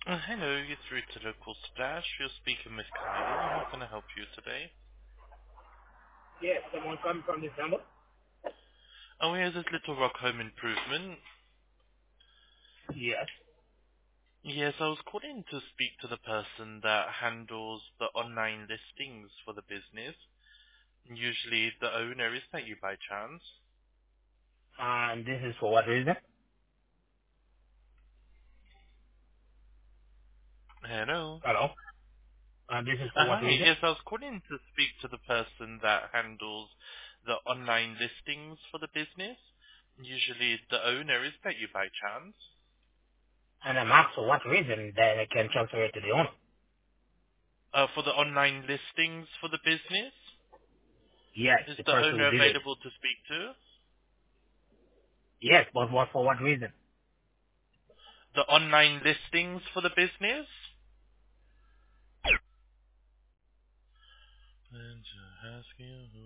Hello, you're through to Local Splash. You're speaking with Kyle. How can I help you today? Yes, someone coming from this number? Oh, here's this Little Rock Home Improvement. Yes. Yes, I was calling to speak to the person that handles the online listings for the business. Usually the owner, is that you by chance? And this is for what reason? Hello? Hello? And this is for what Hi, reason? yes, I was calling to speak to the person that handles the online listings for the business. Usually the owner, is that you by chance? And I'm asked for what reason, then I can transfer it to the owner. For the online listings for the business? Yes, Is the the person who owner did it. available to speak to? Yes, but what for what reason? The online listings for the business? And ask you